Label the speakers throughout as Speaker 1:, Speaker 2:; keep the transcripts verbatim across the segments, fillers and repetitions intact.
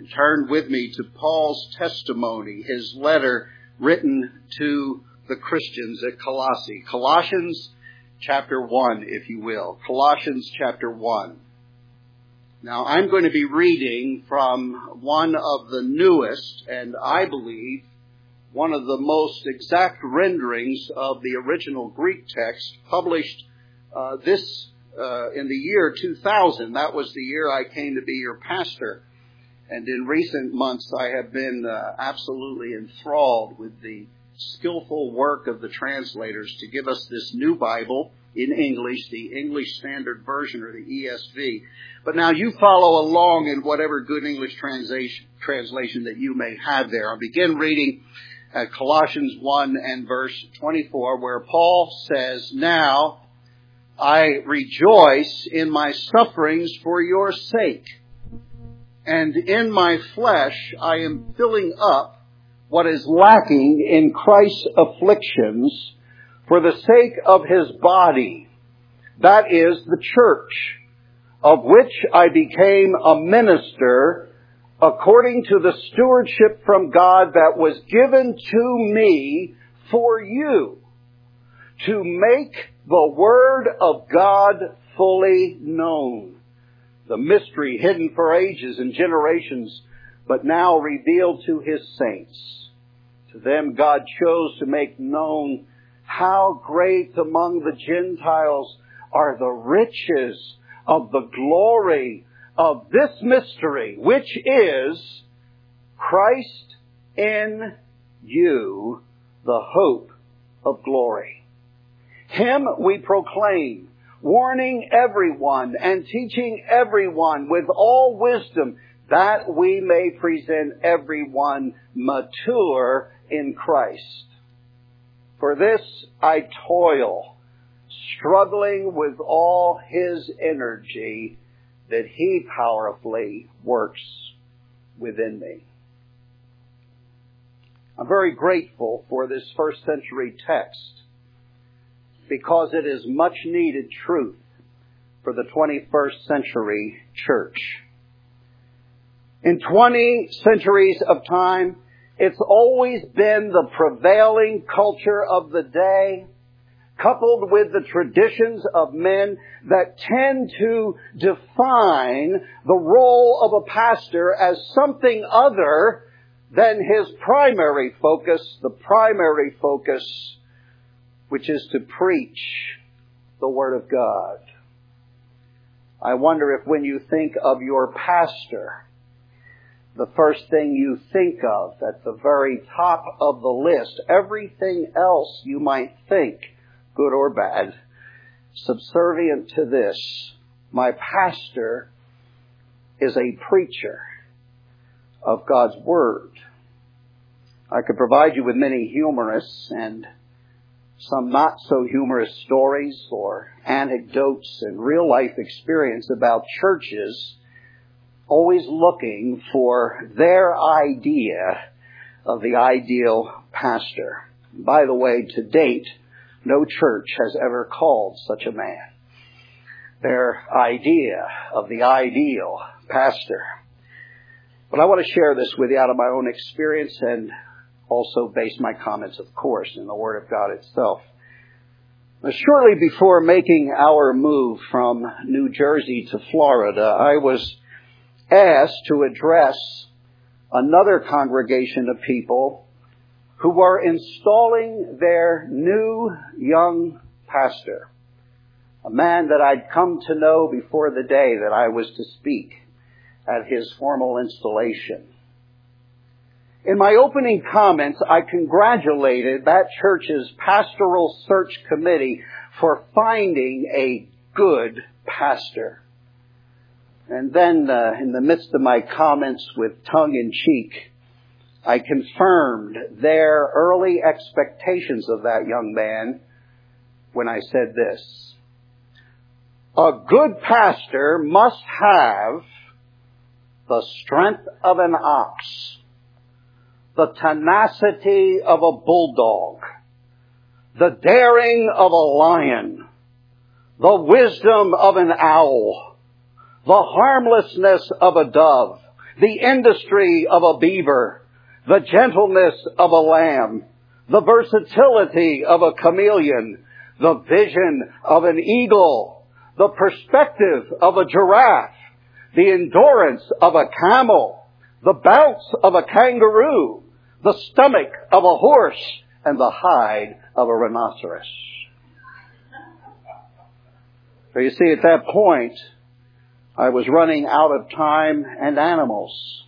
Speaker 1: and turn with me to Paul's testimony, his letter written to the Christians at Colossae. Colossians chapter one, if you will. Colossians chapter one. Now, I'm going to be reading from one of the newest, and I believe one of the most exact renderings of the original Greek text, published uh, this uh, in the year two thousand. That was the year I came to be your pastor. And in recent months, I have been uh, absolutely enthralled with the skillful work of the translators to give us this new Bible in English, the English Standard Version, or the E S V. But now you follow along in whatever good English translation, translation that you may have there. I'll begin reading at Colossians one and verse twenty-four, where Paul says, "Now I rejoice in my sufferings for your sake, and in my flesh I am filling up what is lacking in Christ's afflictions for the sake of his body, that is the church, of which I became a minister according to the stewardship from God that was given to me for you, to make the word of God fully known, the mystery hidden for ages and generations, but now revealed to his saints. To them God chose to make known how great among the Gentiles are the riches of the glory of this mystery, which is Christ in you, the hope of glory. Him we proclaim, warning everyone and teaching everyone with all wisdom, that we may present everyone mature in Christ. For this I toil, struggling with all his energy that he powerfully works within me." I'm very grateful for this first century text, because it is much needed truth for the twenty-first century church. In twenty centuries of time, it's always been the prevailing culture of the day, coupled with the traditions of men, that tend to define the role of a pastor as something other than his primary focus, the primary focus, which is to preach the Word of God. I wonder if when you think of your pastor, the first thing you think of at the very top of the list, everything else you might think, good or bad, subservient to this: my pastor is a preacher of God's Word. I could provide you with many humorous and some not so humorous stories or anecdotes and real life experience about churches always looking for their idea of the ideal pastor. By the way, to date, no church has ever called such a man their idea of the ideal pastor. But I want to share this with you out of my own experience, and also base my comments, of course, in the Word of God itself. Now, shortly before making our move from New Jersey to Florida, I was asked to address another congregation of people who were installing their new young pastor, a man that I'd come to know before the day that I was to speak at his formal installation. In my opening comments, I congratulated that church's pastoral search committee for finding a good pastor. And then, uh, in the midst of my comments with tongue-in-cheek, I confirmed their early expectations of that young man when I said this: a good pastor must have the strength of an ox, the tenacity of a bulldog, the daring of a lion, the wisdom of an owl, the harmlessness of a dove, the industry of a beaver, the gentleness of a lamb, the versatility of a chameleon, the vision of an eagle, the perspective of a giraffe, the endurance of a camel, the bounce of a kangaroo, the stomach of a horse, and the hide of a rhinoceros. So you see, at that point, I was running out of time and animals.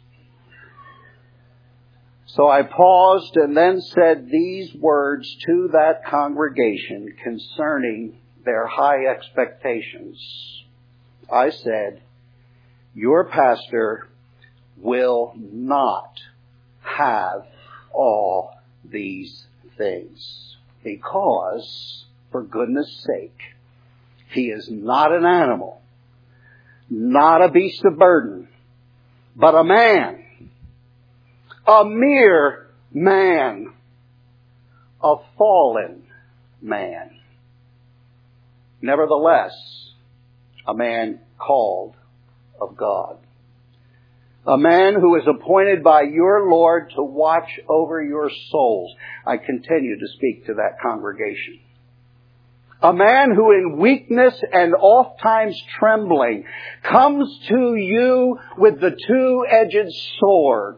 Speaker 1: So I paused and then said these words to that congregation concerning their high expectations. I said, your pastor will not have all these things because, for goodness sake, he is not an animal, not a beast of burden, but a man, a mere man, a fallen man. Nevertheless, a man called of God. A man who is appointed by your Lord to watch over your souls. I continue to speak to that congregation. A man who in weakness and oft times trembling comes to you with the two-edged sword.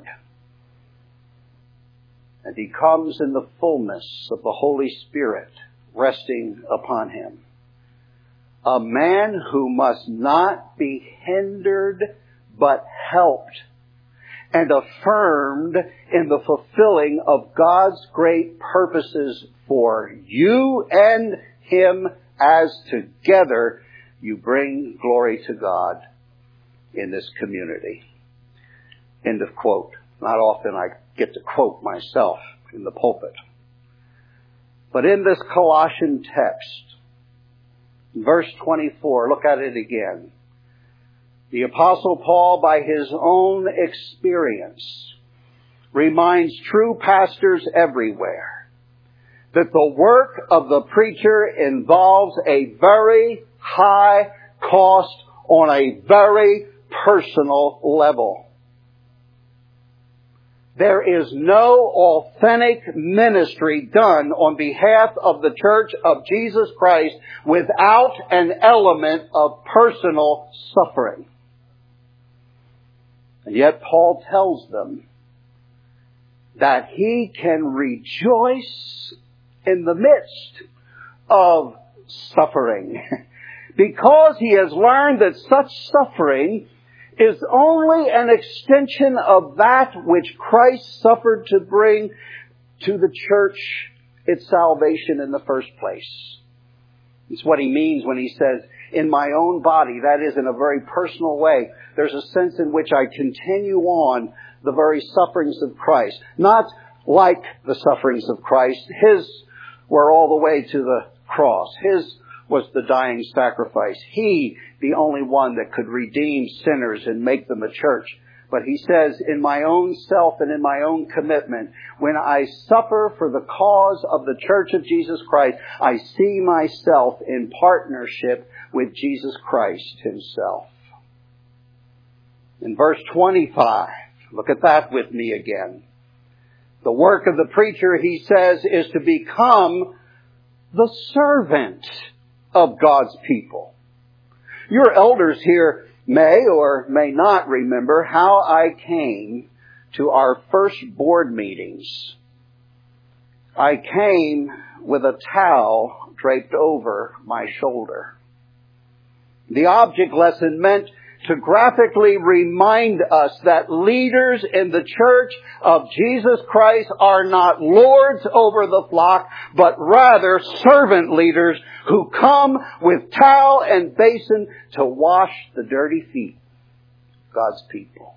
Speaker 1: And he comes in the fullness of the Holy Spirit resting upon him. A man who must not be hindered but helped and affirmed in the fulfilling of God's great purposes for you and him, as together you bring glory to God in this community. End of quote. Not often I get to quote myself in the pulpit. But in this Colossian text, verse twenty-four, look at it again. The Apostle Paul, by his own experience, reminds true pastors everywhere that the work of the preacher involves a very high cost on a very personal level. There is no authentic ministry done on behalf of the Church of Jesus Christ without an element of personal suffering. And yet Paul tells them that he can rejoice in the midst of suffering because he has learned that such suffering is only an extension of that which Christ suffered to bring to the church its salvation in the first place. It's what he means when he says, in my own body, that is in a very personal way. There's a sense in which I continue on the very sufferings of Christ. Not like the sufferings of Christ. His were all the way to the cross. His was the dying sacrifice. He, the only one that could redeem sinners and make them a church. But he says, in my own self and in my own commitment, when I suffer for the cause of the Church of Jesus Christ, I see myself in partnership with Jesus Christ himself. In verse twenty-five, look at that with me again. The work of the preacher, he says, is to become the servant of God's people. Your elders here may or may not remember how I came to our first board meetings. I came with a towel draped over my shoulder. The object lesson meant to graphically remind us that leaders in the Church of Jesus Christ are not lords over the flock, but rather servant leaders who come with towel and basin to wash the dirty feet of God's people.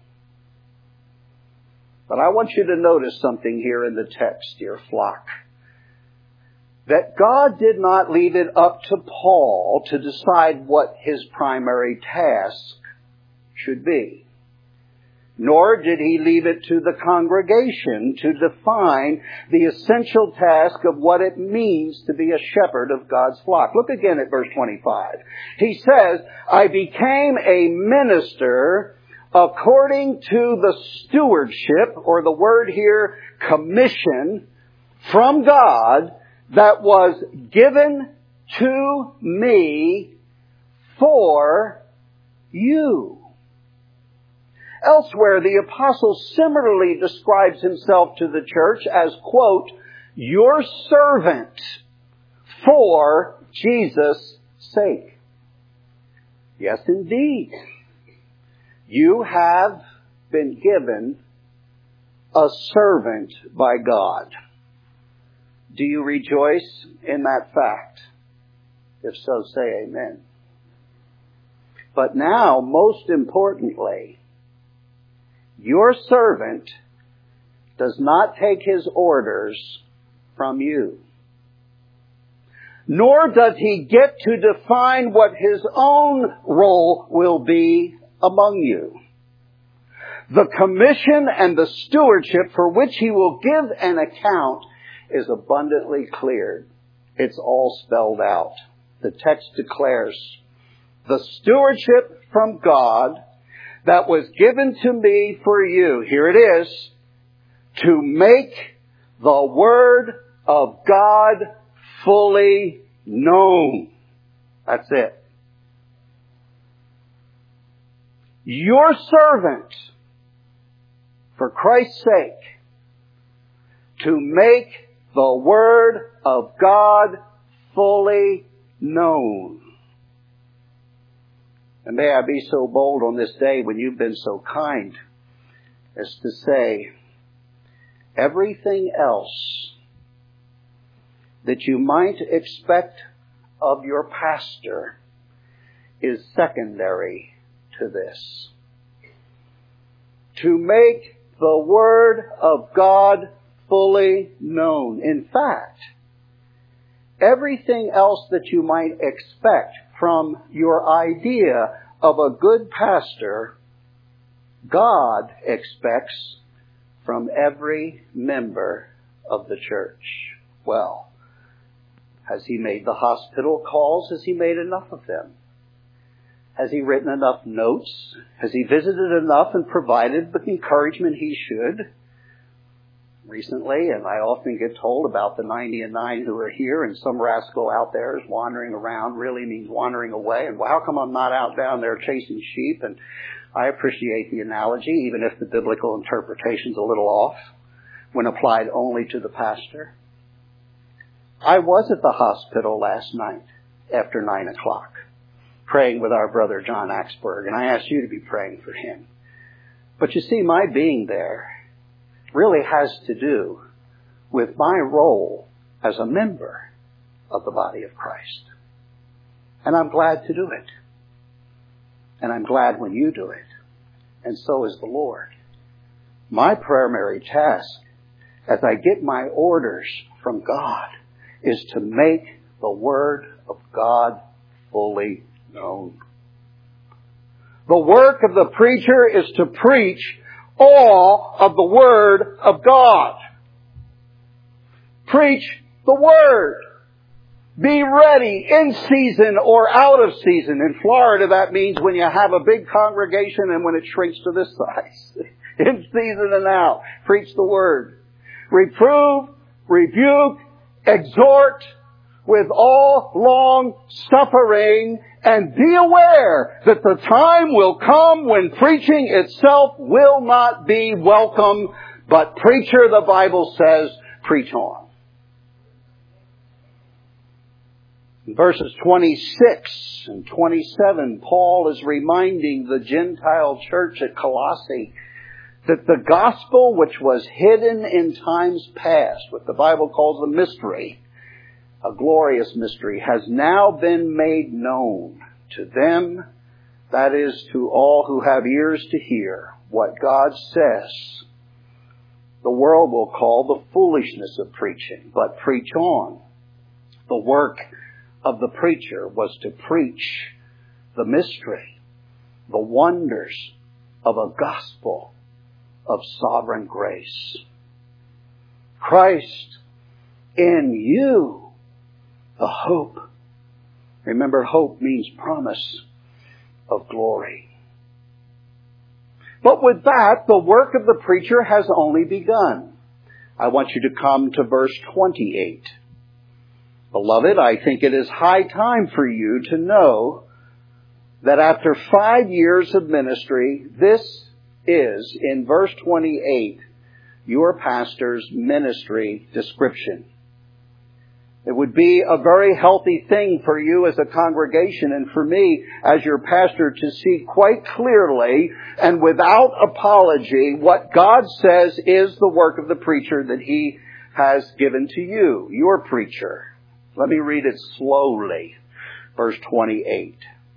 Speaker 1: But I want you to notice something here in the text, dear flock. That God did not leave it up to Paul to decide what his primary task should be. Nor did he leave it to the congregation to define the essential task of what it means to be a shepherd of God's flock. Look again at verse twenty-five. He says, I became a minister according to the stewardship, or the word here, commission, from God that was given to me for you. Elsewhere, the apostle similarly describes himself to the church as, quote, your servant for Jesus' sake. Yes, indeed. You have been given a servant by God. Do you rejoice in that fact? If so, say amen. But now, most importantly, your servant does not take his orders from you. Nor does he get to define what his own role will be among you. The commission and the stewardship for which he will give an account is abundantly clear. It's all spelled out. The text declares, the stewardship from God that was given to me for you, here it is, to make the Word of God fully known. That's it. Your servant, for Christ's sake, to make the Word of God fully known. And may I be so bold on this day when you've been so kind as to say, everything else that you might expect of your pastor is secondary to this. To make the Word of God fully known. In fact, everything else that you might expect from your idea of a good pastor, God expects from every member of the church. Well, has he made the hospital calls? Has he made enough of them? Has he written enough notes? Has he visited enough and provided the encouragement he should? Recently, and I often get told about the ninety and nine who are here, and some rascal out there is wandering around, really means wandering away. And well, how come I'm not out down there chasing sheep? And I appreciate the analogy, even if the biblical interpretation's a little off when applied only to the pastor. I was at the hospital last night after nine o'clock, praying with our brother John Axberg, and I asked you to be praying for him. But you see, my being there really has to do with my role as a member of the body of Christ. And I'm glad to do it. And I'm glad when you do it. And so is the Lord. My primary task, as I get my orders from God, is to make the Word of God fully known. The work of the preacher is to preach all of the Word of God. Preach the Word. Be ready in season or out of season. In Florida, that means when you have a big congregation and when it shrinks to this size. In season and out. Preach the Word. Reprove, rebuke, exhort with all long suffering, and be aware that the time will come when preaching itself will not be welcome, but preacher, the Bible says, preach on. In verses twenty-six and twenty-seven, Paul is reminding the Gentile church at Colossae that the gospel which was hidden in times past, what the Bible calls a mystery, a glorious mystery, has now been made known to them, that is, to all who have ears to hear what God says. The world will call the foolishness of preaching, but preach on. The work of the preacher was to preach the mystery, the wonders of a gospel of sovereign grace. Christ in you, the hope. Remember, hope means promise of glory. But with that, the work of the preacher has only begun. I want you to come to verse twenty-eight. Beloved, I think it is high time for you to know that after five years of ministry, this is, in verse twenty-eight, your pastor's ministry description. It would be a very healthy thing for you as a congregation and for me as your pastor to see quite clearly and without apology what God says is the work of the preacher that He has given to you, your preacher. Let me read it slowly. Verse twenty-eight.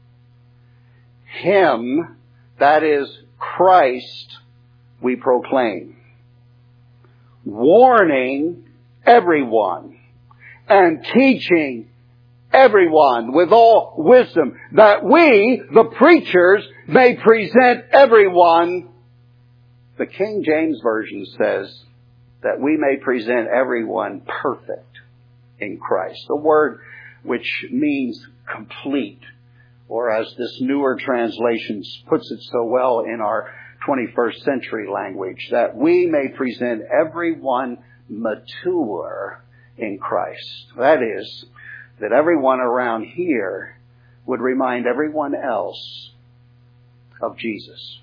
Speaker 1: Him, that is Christ, we proclaim, warning everyone and teaching everyone with all wisdom, that we, the preachers, may present everyone. The King James Version says that we may present everyone perfect in Christ. A word which means complete, or as this newer translation puts it so well in our twenty-first century language, that we may present everyone mature in Christ. That is, that everyone around here would remind everyone else of Jesus.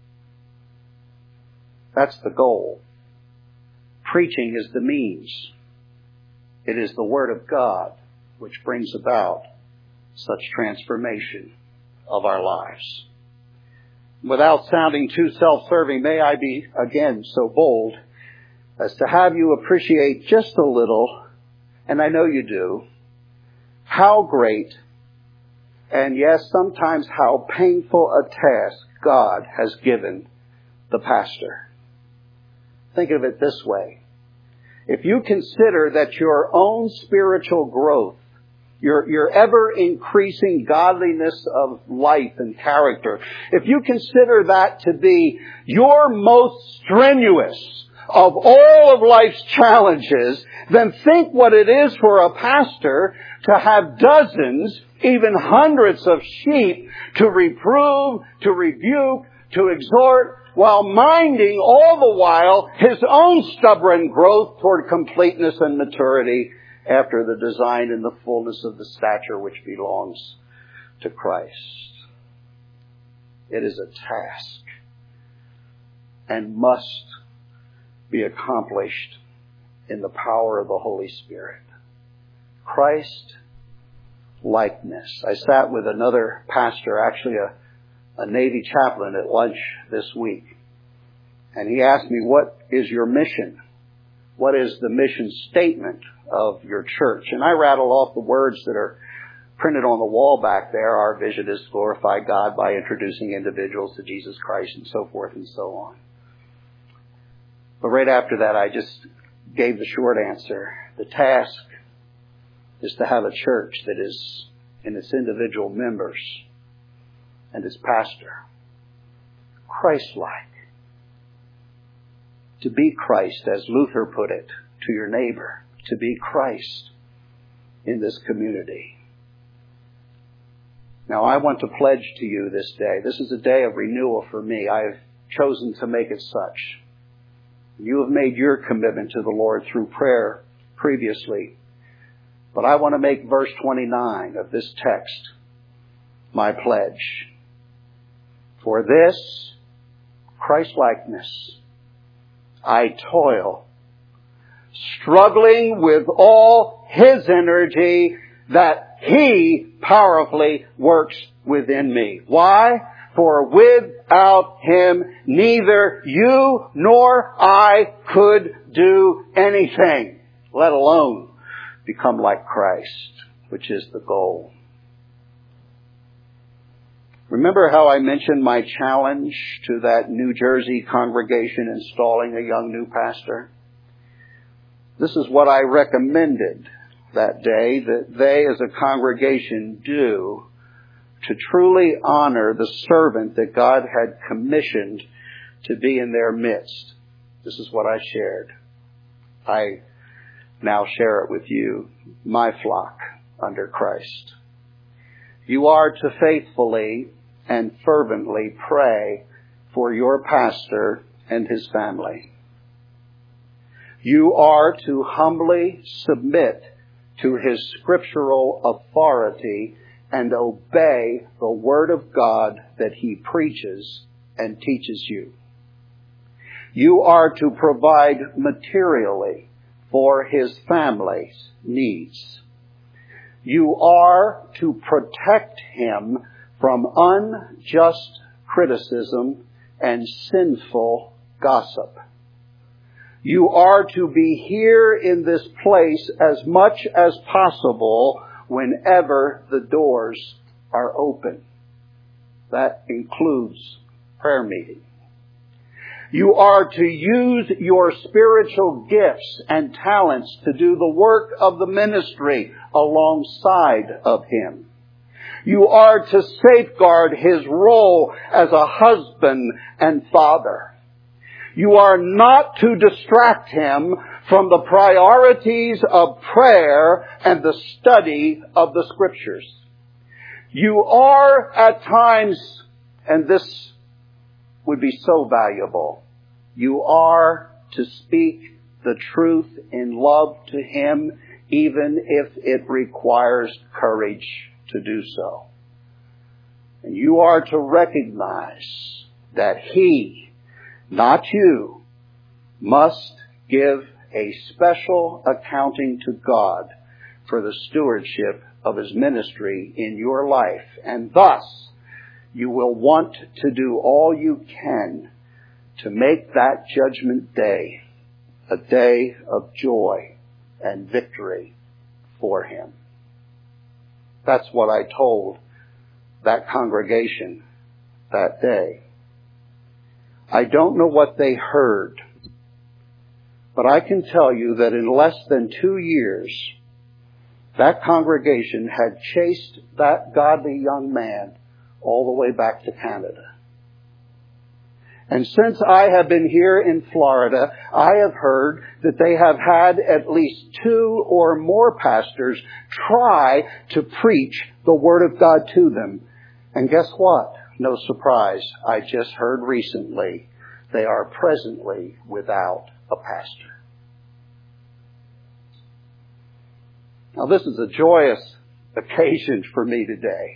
Speaker 1: That's the goal. Preaching is the means. It is the Word of God which brings about such transformation of our lives. Without sounding too self-serving, may I be again so bold as to have you appreciate just a little, and I know you do, how great and yes, sometimes how painful a task God has given the pastor. Think of it this way. If you consider that your own spiritual growth, your, your ever-increasing godliness of life and character, if you consider that to be your most strenuous of all of life's challenges, then think what it is for a pastor to have dozens, even hundreds of sheep to reprove, to rebuke, to exhort, while minding all the while his own stubborn growth toward completeness and maturity after the design and the fullness of the stature which belongs to Christ. It is a task and must be accomplished in the power of the Holy Spirit. Christ likeness. I sat with another pastor, actually a a Navy chaplain, at lunch this week. And he asked me, what is your mission? What is the mission statement of your church? And I rattled off the words that are printed on the wall back there. Our vision is to glorify God by introducing individuals to Jesus Christ, and so forth and so on. But right after that, I just gave the short answer. The task is to have a church that is, in its individual members and its pastor, Christ-like. To be Christ, as Luther put it, to your neighbor. To be Christ in this community. Now, I want to pledge to you this day. This is a day of renewal for me. I have chosen to make it such. You have made your commitment to the Lord through prayer previously. But I want to make verse twenty-nine of this text my pledge. For this Christ-likeness I toil, struggling with all His energy that He powerfully works within me. Why? For without Him, neither you nor I could do anything, let alone become like Christ, which is the goal. Remember how I mentioned my challenge to that New Jersey congregation installing a young new pastor? This is what I recommended that day that they as a congregation do to truly honor the servant that God had commissioned to be in their midst. This is what I shared. I now share it with you, my flock under Christ. You are to faithfully and fervently pray for your pastor and his family. You are to humbly submit to his scriptural authority and obey the Word of God that he preaches and teaches you. You are to provide materially for his family's needs. You are to protect him from unjust criticism and sinful gossip. You are to be here in this place as much as possible whenever the doors are open. That includes prayer meeting. You are to use your spiritual gifts and talents to do the work of the ministry alongside of him. You are to safeguard his role as a husband and father. You are not to distract him from the priorities of prayer and the study of the Scriptures. You are at times, and this would be so valuable, you are to speak the truth in love to him, even if it requires courage to do so. And you are to recognize that he, not you, must give a special accounting to God for the stewardship of his ministry in your life. And thus, you will want to do all you can to make that judgment day a day of joy and victory for him. That's what I told that congregation that day. I don't know what they heard, but I can tell you that in less than two years, that congregation had chased that godly young man all the way back to Canada. And since I have been here in Florida, I have heard that they have had at least two or more pastors try to preach the Word of God to them. And guess what? No surprise. I just heard recently they are presently without a pastor. Now, this is a joyous occasion for me today.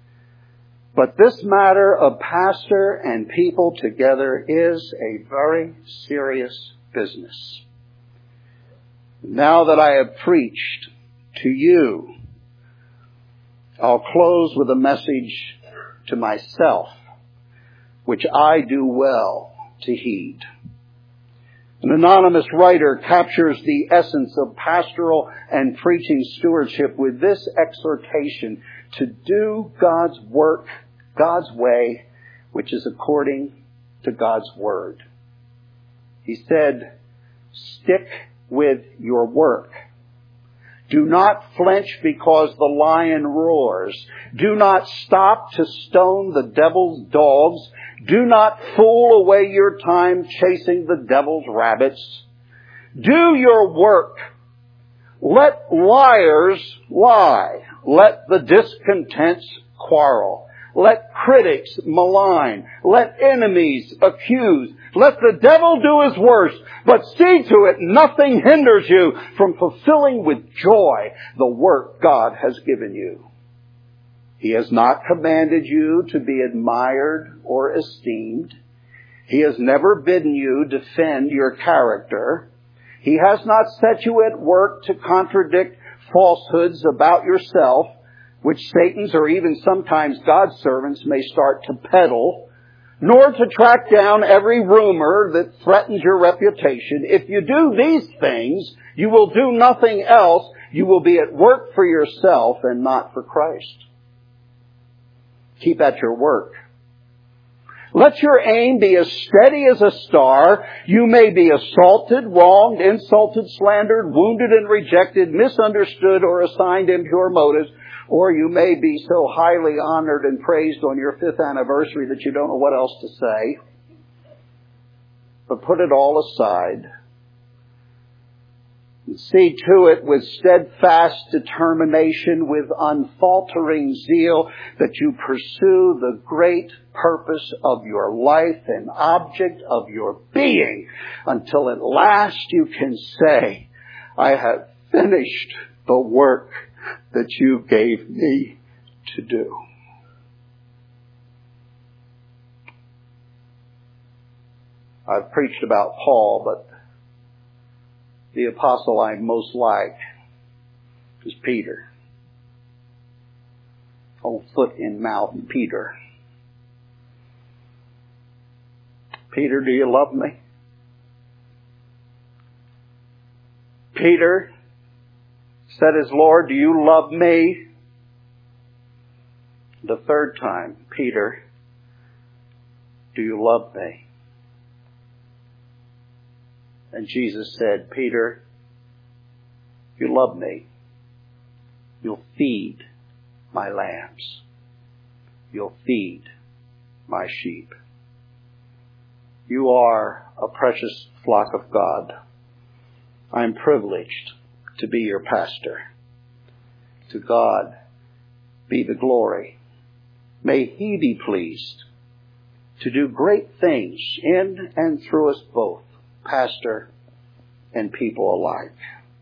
Speaker 1: But this matter of pastor and people together is a very serious business. Now that I have preached to you, I'll close with a message to myself, which I do well to heed. An anonymous writer captures the essence of pastoral and preaching stewardship with this exhortation: to do God's work God's way, which is according to God's Word. He said, stick with your work. Do not flinch because the lion roars. Do not stop to stone the devil's dogs. Do not fool away your time chasing the devil's rabbits. Do your work. Let liars lie. Let the discontents quarrel. Let critics malign. Let enemies accuse. Let the devil do his worst. But see to it nothing hinders you from fulfilling with joy the work God has given you. He has not commanded you to be admired or esteemed. He has never bidden you defend your character. He has not set you at work to contradict falsehoods about yourself, which Satan's or even sometimes God's servants may start to peddle, nor to track down every rumor that threatens your reputation. If you do these things, you will do nothing else. You will be at work for yourself and not for Christ. Keep at your work. Let your aim be as steady as a star. You may be assaulted, wronged, insulted, slandered, wounded and rejected, misunderstood, or assigned impure motives. Or you may be so highly honored and praised on your fifth anniversary that you don't know what else to say. But put it all aside And see to it with steadfast determination, with unfaltering zeal, that you pursue the great purpose of your life and object of your being, until at last you can say, I have finished the work that you gave me to do. I've preached about Paul, but the apostle I most like is Peter. Oh, foot in mouth Peter. Peter, do you love me? Peter said his Lord, do you love me? The third time, Peter, do you love me? And Jesus said, Peter, if you love me, you'll feed my lambs. You'll feed my sheep. You are a precious flock of God. I'm privileged to be your pastor. To God be the glory. May He be pleased to do great things in and through us both, pastor and people alike.